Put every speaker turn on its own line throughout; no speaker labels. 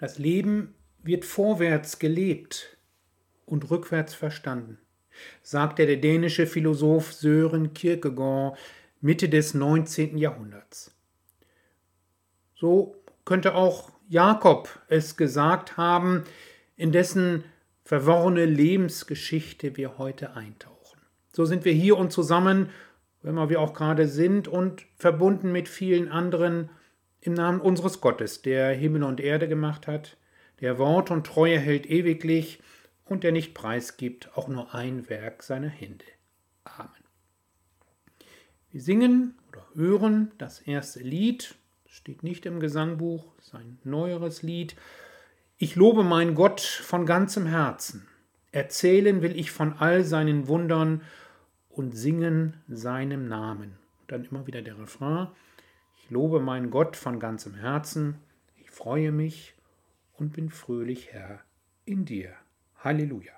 Das Leben wird vorwärts gelebt und rückwärts verstanden, sagte der dänische Philosoph Søren Kierkegaard Mitte des 19. Jahrhunderts. So könnte auch Jakob es gesagt haben, in dessen verworrene Lebensgeschichte wir heute eintauchen. So sind wir hier und zusammen, wenn wir auch gerade sind, und verbunden mit vielen anderen im Namen unseres Gottes, der Himmel und Erde gemacht hat, der Wort und Treue hält ewiglich und der nicht preisgibt auch nur ein Werk seiner Hände. Amen. Wir singen oder hören das erste Lied, steht nicht im Gesangbuch, ist ein neueres Lied. Ich lobe meinen Gott von ganzem Herzen. Erzählen will ich von all seinen Wundern und singen seinem Namen. Und dann immer wieder der Refrain. Ich lobe meinen Gott von ganzem Herzen. Ich freue mich und bin fröhlich, Herr, in dir. Halleluja.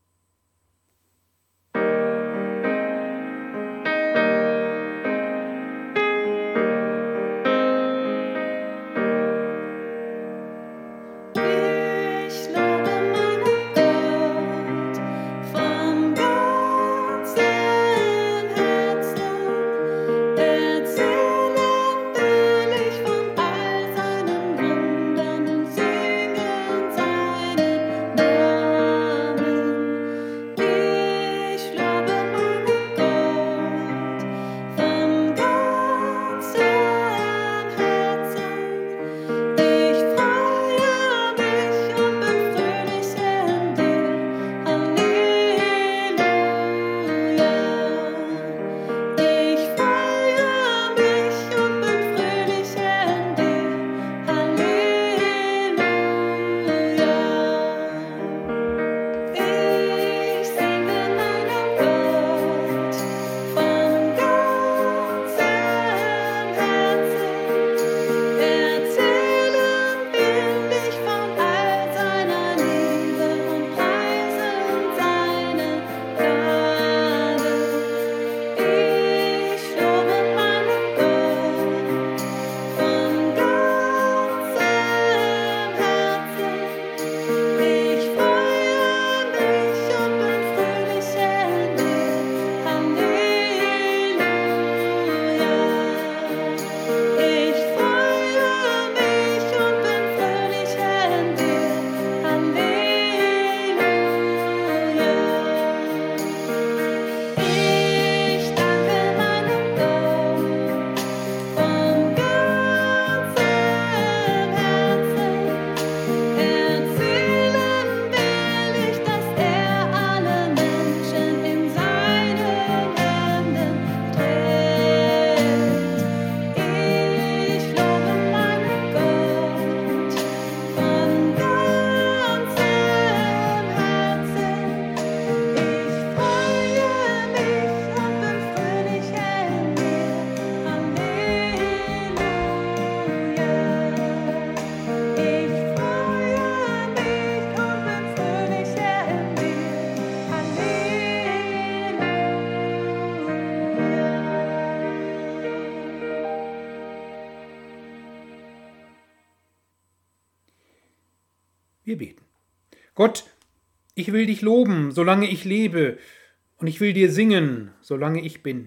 Wir beten. Gott, ich will dich loben, solange ich lebe, und ich will dir singen, solange ich bin.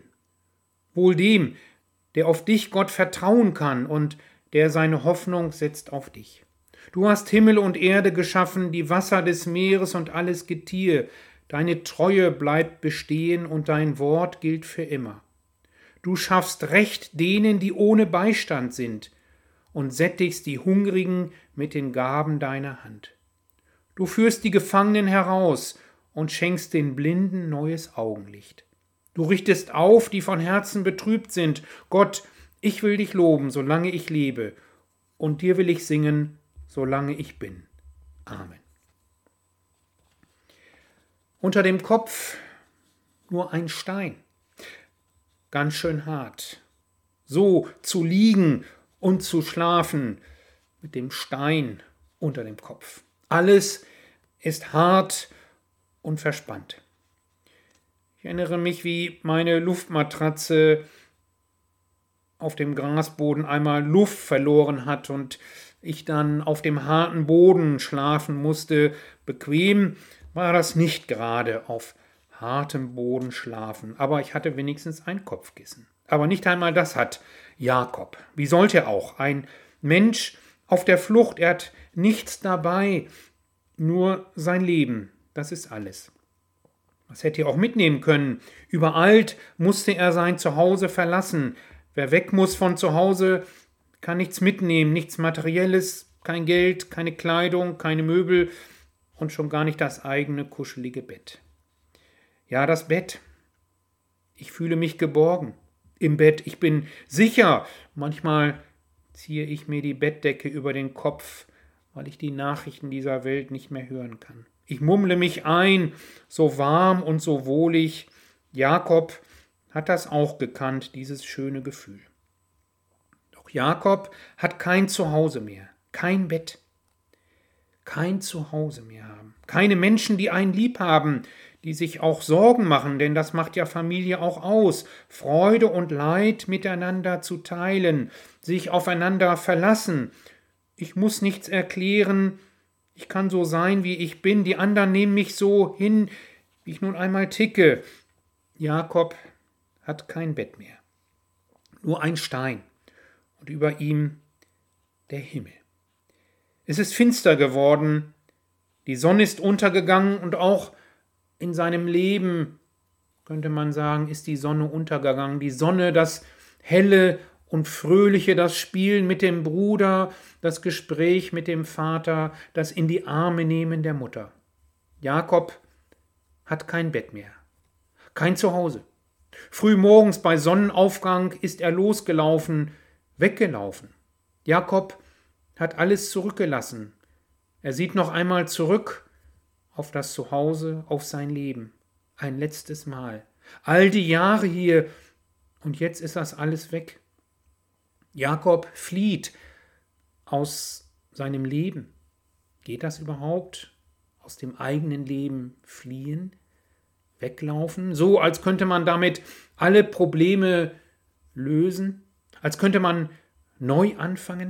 Wohl dem, der auf dich, Gott, vertrauen kann und der seine Hoffnung setzt auf dich. Du hast Himmel und Erde geschaffen, die Wasser des Meeres und alles Getier. Deine Treue bleibt bestehen und dein Wort gilt für immer. Du schaffst Recht denen, die ohne Beistand sind, und sättigst die Hungrigen mit den Gaben deiner Hand. Du führst die Gefangenen heraus und schenkst den Blinden neues Augenlicht. Du richtest auf, die von Herzen betrübt sind. Gott, ich will dich loben, solange ich lebe, und dir will ich singen, solange ich bin. Amen. Unter dem Kopf nur ein Stein, ganz schön hart. So zu liegen und zu schlafen mit dem Stein unter dem Kopf. Alles ist hart und verspannt. Ich erinnere mich, wie meine Luftmatratze auf dem Grasboden einmal Luft verloren hat und ich dann auf dem harten Boden schlafen musste. Bequem war das nicht gerade, auf hartem Boden schlafen, aber ich hatte wenigstens ein Kopfkissen. Aber nicht einmal das hat Jakob. Wie sollte er auch? Ein Mensch auf der Flucht, er hat nichts dabei, nur sein Leben, das ist alles. Was hätte er auch mitnehmen können? Übereilt musste er sein Zuhause verlassen. Wer weg muss von zu Hause, kann nichts mitnehmen, nichts Materielles, kein Geld, keine Kleidung, keine Möbel und schon gar nicht das eigene kuschelige Bett. Ja, das Bett. Ich fühle mich geborgen im Bett. Ich bin sicher. Manchmal ziehe ich mir die Bettdecke über den Kopf, weil ich die Nachrichten dieser Welt nicht mehr hören kann. Ich mummle mich ein, so warm und so wohlig. Jakob hat das auch gekannt, dieses schöne Gefühl. Doch Jakob hat kein Zuhause mehr, kein Bett, kein Zuhause mehr haben. Keine Menschen, die einen lieb haben, die sich auch Sorgen machen, denn das macht ja Familie auch aus, Freude und Leid miteinander zu teilen, sich aufeinander verlassen. Ich muss nichts erklären, ich kann so sein, wie ich bin, die anderen nehmen mich so hin, wie ich nun einmal ticke. Jakob hat kein Bett mehr, nur ein Stein und über ihm der Himmel. Es ist finster geworden, die Sonne ist untergegangen und auch in seinem Leben, könnte man sagen, ist die Sonne untergegangen. Die Sonne, das Helle und Fröhliche, das Spielen mit dem Bruder, das Gespräch mit dem Vater, das in die Arme nehmen der Mutter. Jakob hat kein Bett mehr, kein Zuhause. Früh morgens bei Sonnenaufgang ist er losgelaufen, weggelaufen. Jakob hat alles zurückgelassen. Er sieht noch einmal zurück auf das Zuhause, auf sein Leben. Ein letztes Mal. All die Jahre hier und jetzt ist das alles weg. Jakob flieht aus seinem Leben. Geht das überhaupt? Aus dem eigenen Leben fliehen? Weglaufen? So, als könnte man damit alle Probleme lösen? Als könnte man neu anfangen?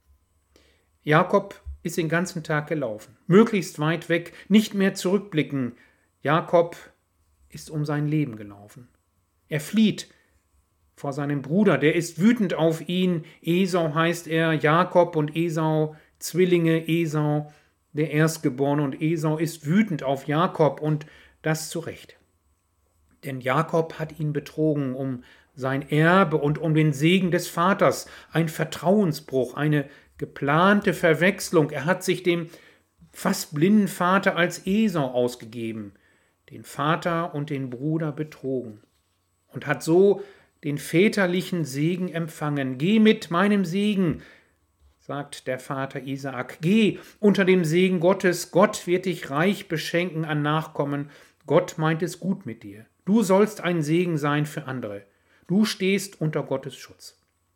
Jakob ist den ganzen Tag gelaufen, möglichst weit weg, nicht mehr zurückblicken. Jakob ist um sein Leben gelaufen. Er flieht vor seinem Bruder, der ist wütend auf ihn. Esau heißt er, Jakob und Esau, Zwillinge, Esau, der Erstgeborene, und Esau ist wütend auf Jakob und das zu Recht. Denn Jakob hat ihn betrogen um sein Erbe und um den Segen des Vaters, ein Vertrauensbruch, eine geplante Verwechslung. Er hat sich dem fast blinden Vater als Esau ausgegeben, den Vater und den Bruder betrogen und hat so den väterlichen Segen empfangen. Geh mit meinem Segen, sagt der Vater Isaak. Geh unter dem Segen Gottes. Gott wird dich reich beschenken an Nachkommen. Gott meint es gut mit dir. Du sollst ein Segen sein für andere. Du stehst unter Gottes Schutz.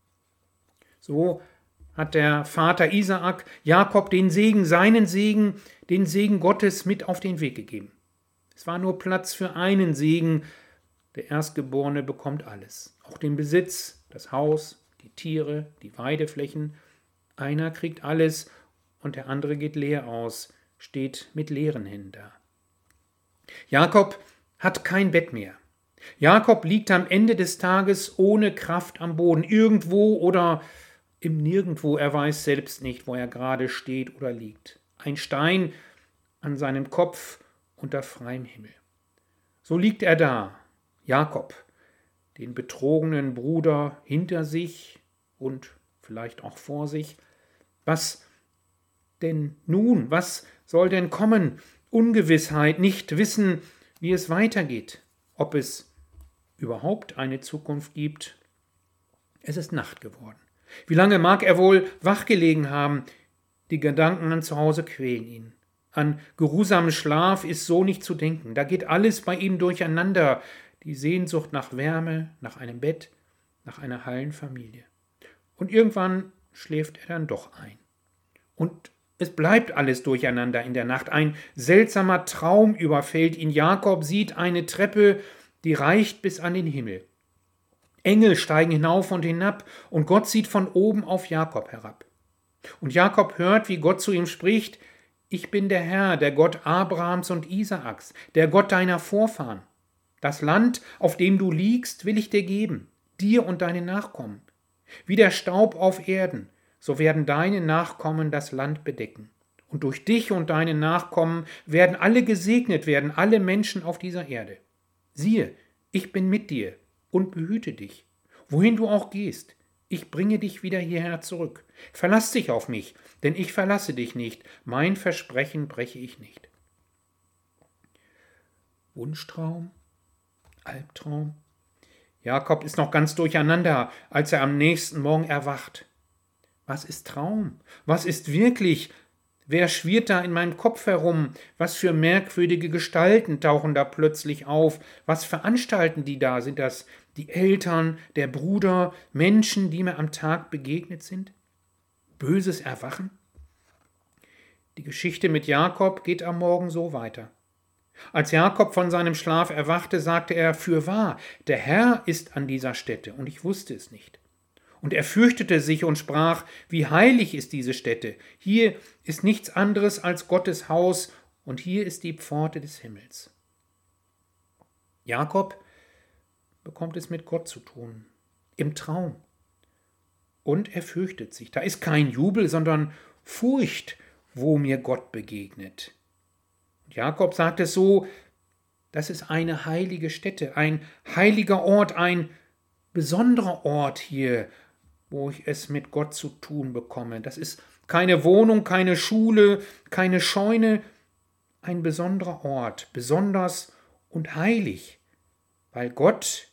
So hat der Vater Isaak Jakob den Segen, seinen Segen, den Segen Gottes mit auf den Weg gegeben. Es war nur Platz für einen Segen. Der Erstgeborene bekommt alles. Auch den Besitz, das Haus, die Tiere, die Weideflächen. Einer kriegt alles und der andere geht leer aus, steht mit leeren Händen da. Jakob hat kein Bett mehr. Jakob liegt am Ende des Tages ohne Kraft am Boden, irgendwo oder im Nirgendwo, er weiß selbst nicht, wo er gerade steht oder liegt. Ein Stein an seinem Kopf unter freiem Himmel. So liegt er da, Jakob, den betrogenen Bruder hinter sich und vielleicht auch vor sich. Was denn nun? Was soll denn kommen? Ungewissheit, nicht wissen, wie es weitergeht, ob es überhaupt eine Zukunft gibt. Es ist Nacht geworden. Wie lange mag er wohl wachgelegen haben? Die Gedanken an zu Hause quälen ihn. An geruhsamen Schlaf ist so nicht zu denken. Da geht alles bei ihm durcheinander. Die Sehnsucht nach Wärme, nach einem Bett, nach einer heilen Familie. Und irgendwann schläft er dann doch ein. Und es bleibt alles durcheinander in der Nacht. Ein seltsamer Traum überfällt ihn. Jakob sieht eine Treppe, die reicht bis an den Himmel. Engel steigen hinauf und hinab und Gott sieht von oben auf Jakob herab. Und Jakob hört, wie Gott zu ihm spricht: Ich bin der Herr, der Gott Abrahams und Isaaks, der Gott deiner Vorfahren. Das Land, auf dem du liegst, will ich dir geben, dir und deinen Nachkommen. Wie der Staub auf Erden, so werden deine Nachkommen das Land bedecken. Und durch dich und deine Nachkommen werden alle gesegnet werden, alle Menschen auf dieser Erde. Siehe, ich bin mit dir und behüte dich, wohin du auch gehst. Ich bringe dich wieder hierher zurück. Verlass dich auf mich, denn ich verlasse dich nicht. Mein Versprechen breche ich nicht. Wunschtraum? Albtraum? Jakob ist noch ganz durcheinander, als er am nächsten Morgen erwacht. Was ist Traum? Was ist wirklich? Wer schwirrt da in meinem Kopf herum? Was für merkwürdige Gestalten tauchen da plötzlich auf? Was veranstalten die da? Sind das die Eltern, der Bruder, Menschen, die mir am Tag begegnet sind? Böses Erwachen? Die Geschichte mit Jakob geht am Morgen so weiter. Als Jakob von seinem Schlaf erwachte, sagte er: Fürwahr, der Herr ist an dieser Stätte, und ich wusste es nicht. Und er fürchtete sich und sprach: Wie heilig ist diese Stätte! Hier ist nichts anderes als Gottes Haus, und hier ist die Pforte des Himmels. Jakob bekommt es mit Gott zu tun, im Traum. Und er fürchtet sich. Da ist kein Jubel, sondern Furcht, wo mir Gott begegnet. Und Jakob sagt es so: Das ist eine heilige Stätte, ein heiliger Ort, ein besonderer Ort hier, wo ich es mit Gott zu tun bekomme. Das ist keine Wohnung, keine Schule, keine Scheune, ein besonderer Ort, besonders und heilig, weil Gott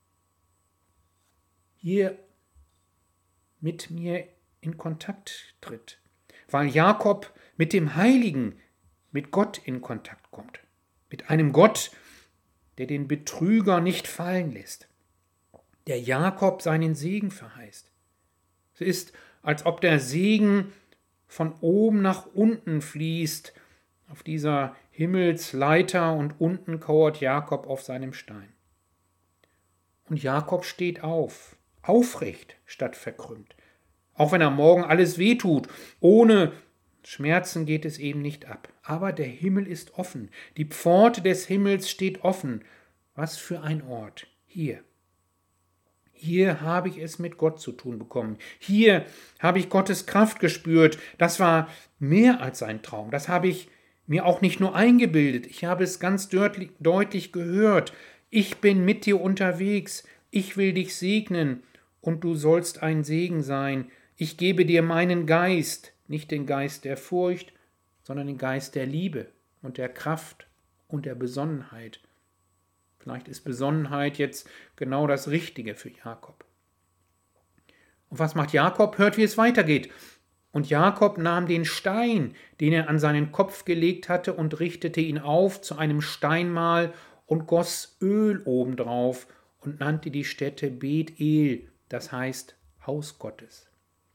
hier mit mir in Kontakt tritt, weil Jakob mit dem Heiligen, mit Gott in Kontakt kommt, mit einem Gott, der den Betrüger nicht fallen lässt, der Jakob seinen Segen verheißt. Es ist, als ob der Segen von oben nach unten fließt auf dieser Himmelsleiter, und unten kauert Jakob auf seinem Stein. Und Jakob steht auf, aufrecht statt verkrümmt. Auch wenn am Morgen alles wehtut, ohne Schmerzen geht es eben nicht ab. Aber der Himmel ist offen, die Pforte des Himmels steht offen. Was für ein Ort, hier. Hier habe ich es mit Gott zu tun bekommen. Hier habe ich Gottes Kraft gespürt. Das war mehr als ein Traum. Das habe ich mir auch nicht nur eingebildet. Ich habe es ganz deutlich gehört. Ich bin mit dir unterwegs. Ich will dich segnen und du sollst ein Segen sein. Ich gebe dir meinen Geist, nicht den Geist der Furcht, sondern den Geist der Liebe und der Kraft und der Besonnenheit. Vielleicht ist Besonnenheit jetzt genau das Richtige für Jakob. Und was macht Jakob? Hört, wie es weitergeht. Und Jakob nahm den Stein, den er an seinen Kopf gelegt hatte, und richtete ihn auf zu einem Steinmal und goss Öl obendrauf und nannte die Stätte Beth-El, das heißt Haus Gottes.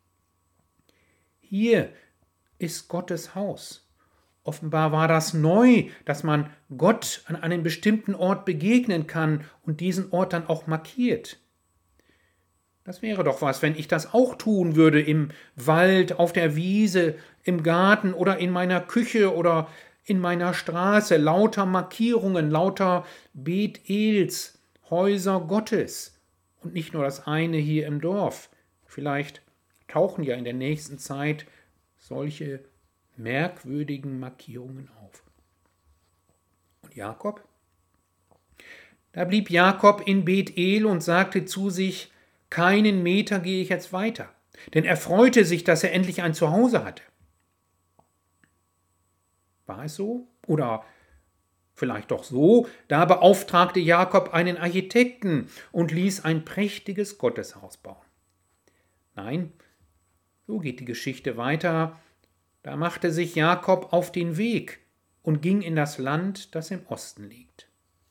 Hier ist Gottes Haus. Offenbar war das neu, dass man Gott an einem bestimmten Ort begegnen kann und diesen Ort dann auch markiert. Das wäre doch was, wenn ich das auch tun würde, im Wald, auf der Wiese, im Garten oder in meiner Küche oder in meiner Straße. Lauter Markierungen, lauter Beth-Els, Häuser Gottes. Und nicht nur das eine hier im Dorf. Vielleicht tauchen ja in der nächsten Zeit solche merkwürdigen Markierungen auf. Und Jakob? Da blieb Jakob in Beth-El und sagte zu sich: Keinen Meter gehe ich jetzt weiter, denn er freute sich, dass er endlich ein Zuhause hatte. War es so? Oder vielleicht doch so, da beauftragte Jakob einen Architekten und ließ ein prächtiges Gotteshaus bauen. Nein, so geht die Geschichte weiter. Da machte sich Jakob auf den Weg und ging in das Land, das im Osten liegt.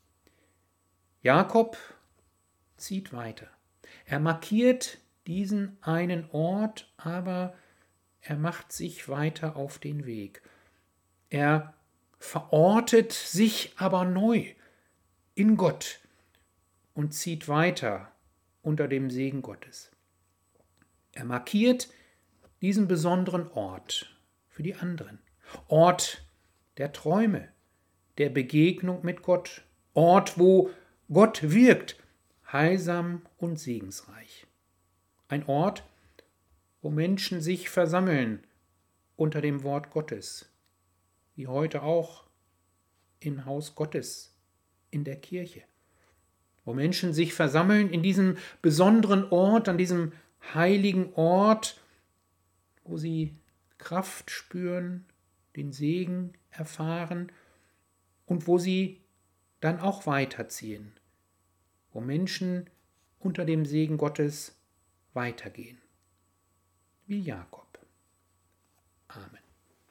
Jakob zieht weiter. Er markiert diesen einen Ort, aber er macht sich weiter auf den Weg. Er verortet sich aber neu in Gott und zieht weiter unter dem Segen Gottes. Er markiert diesen besonderen Ort für die anderen. Ort der Träume, der Begegnung mit Gott. Ort, wo Gott wirkt, heilsam und segensreich. Ein Ort, wo Menschen sich versammeln unter dem Wort Gottes, wie heute auch im Haus Gottes, in der Kirche. Wo Menschen sich versammeln in diesem besonderen Ort, an diesem heiligen Ort, wo sie Kraft spüren, den Segen erfahren und wo sie dann auch weiterziehen, wo Menschen unter dem Segen Gottes weitergehen, wie Jakob. Amen.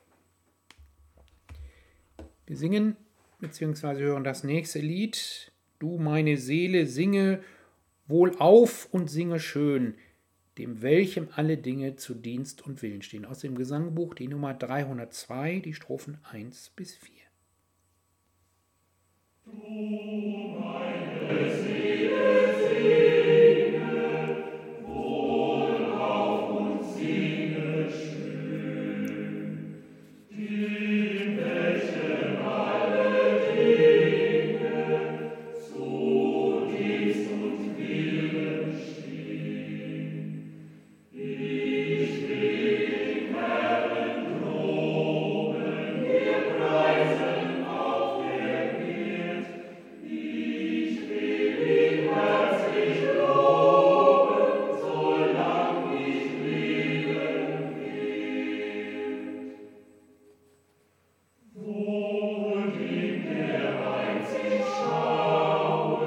Wir singen bzw. hören das nächste Lied. Du, meine Seele, singe wohl auf und singe schön, dem welchem alle Dinge zu Dienst und Willen stehen. Aus dem Gesangbuch die Nummer 302, die Strophen 1 bis 4.
Du, meine Seele, singe wohl auf und singe schön, dem welchem alle Dinge zu Dienst und Willen stehen. Ich will den Herrn loben, wir preisen auf der Welt. Ich will ihn herzlich loben, solang ich leben will. Wohl dem, der einzig schauet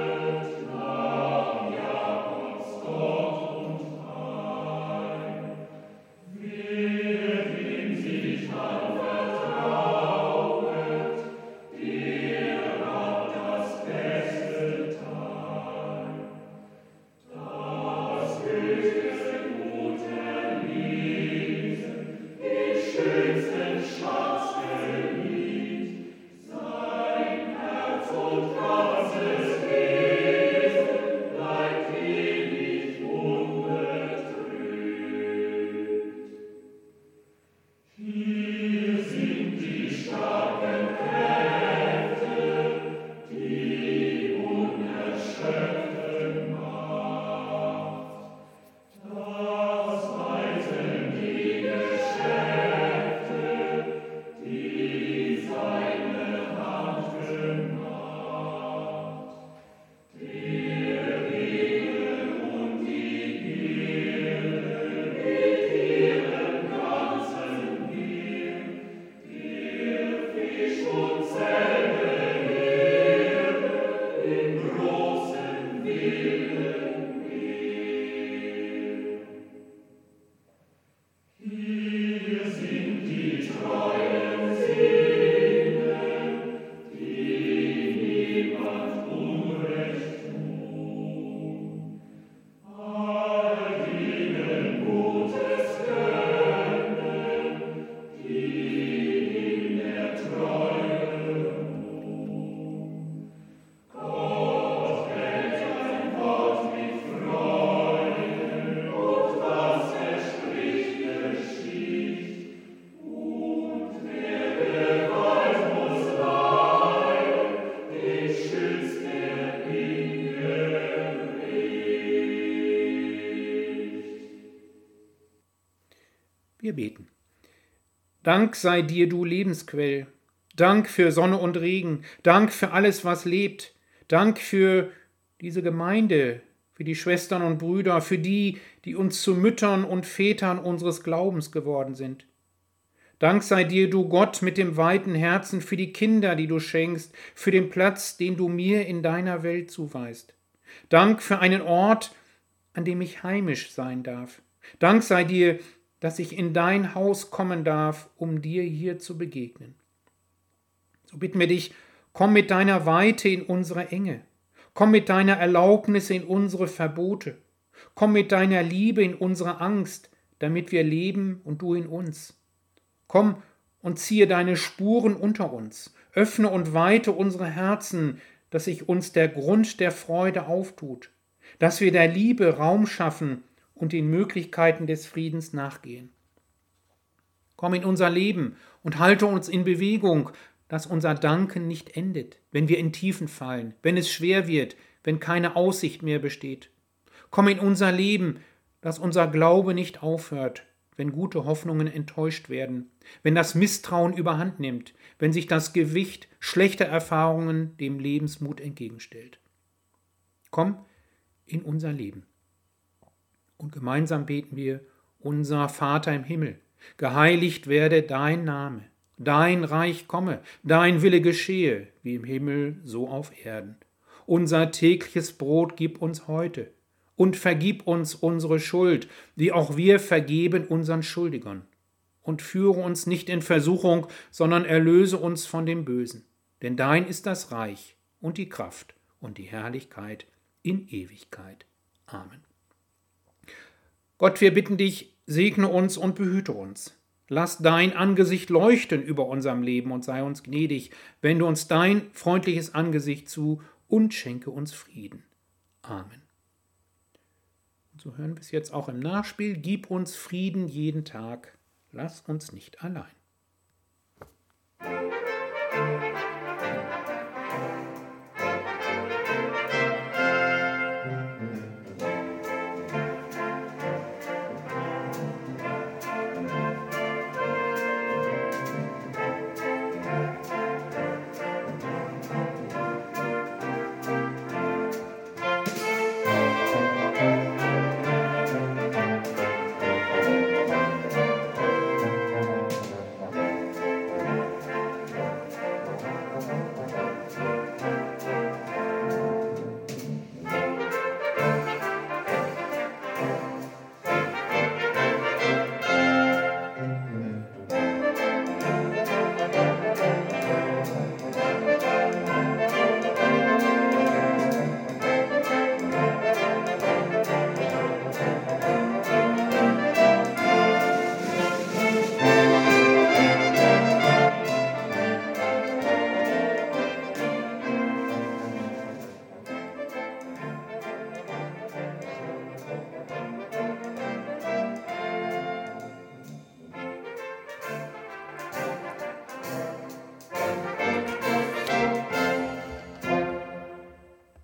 nach Jakobs Gott und Heil. Wer dem sich anvertrauet, der hat das beste Teil. Das höchste Gut erlesen, den schönsten Schatz geliebt, sein Herz und ganzes Wesen bleibt ewig unbetrübt. Hier sind die starken Kräfte, die unerschöpfte Macht. Das weisen die Geschäfte, die seine Hand gemacht. Der Regen und die Erde mit ihrem ganzen Meer, der Fisch und selbe Erde im großen wilden Meer. Hier sind die treuen Seelen, die niemand Unrecht tun. All denen Gutes gönnen, die in der Treue ruhen. Gott hält ein Wort mit Freuden, und was er spricht, geschieht. Und wer Gewalt muss leiden, den schützt er in Gericht.
Wir beten. Dank sei dir, du Lebensquell. Dank für Sonne und Regen. Dank für alles, was lebt. Dank für diese Gemeinde, für die Schwestern und Brüder, für die, die uns zu Müttern und Vätern unseres Glaubens geworden sind. Dank sei dir, du Gott mit dem weiten Herzen, für die Kinder, die du schenkst, für den Platz, den du mir in deiner Welt zuweist. Dank für einen Ort, an dem ich heimisch sein darf. Dank sei dir, dass ich in dein Haus kommen darf, um dir hier zu begegnen. So bitten wir dich, komm mit deiner Weite in unsere Enge. Komm mit deiner Erlaubnis in unsere Verbote. Komm mit deiner Liebe in unsere Angst, damit wir leben und du in uns. Komm und ziehe deine Spuren unter uns. Öffne und weite unsere Herzen, dass sich uns der Grund der Freude auftut, dass wir der Liebe Raum schaffen und den Möglichkeiten des Friedens nachgehen. Komm in unser Leben und halte uns in Bewegung, dass unser Danken nicht endet, wenn wir in Tiefen fallen, wenn es schwer wird, wenn keine Aussicht mehr besteht. Komm in unser Leben, dass unser Glaube nicht aufhört, wenn gute Hoffnungen enttäuscht werden, wenn das Misstrauen überhand nimmt, wenn sich das Gewicht schlechter Erfahrungen dem Lebensmut entgegenstellt. Komm in unser Leben. Und gemeinsam beten wir: Unser Vater im Himmel, geheiligt werde dein Name, dein Reich komme, dein Wille geschehe, wie im Himmel, so auf Erden. Unser tägliches Brot gib uns heute und vergib uns unsere Schuld, wie auch wir vergeben unseren Schuldigern. Und führe uns nicht in Versuchung, sondern erlöse uns von dem Bösen. Denn dein ist das Reich und die Kraft und die Herrlichkeit in Ewigkeit. Amen. Gott, wir bitten dich, segne uns und behüte uns. Lass dein Angesicht leuchten über unserem Leben und sei uns gnädig. Wende uns dein freundliches Angesicht zu und schenke uns Frieden. Amen. Und so hören wir es jetzt auch im Nachspiel. Gib uns Frieden jeden Tag. Lass uns nicht allein.